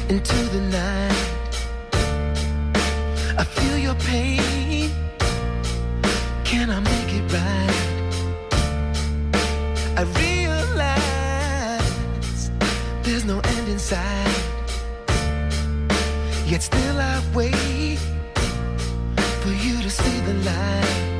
into the night. I feel your pain. Can I make it right? I realize there's no end in sight. Yet still I wait for you to see the light.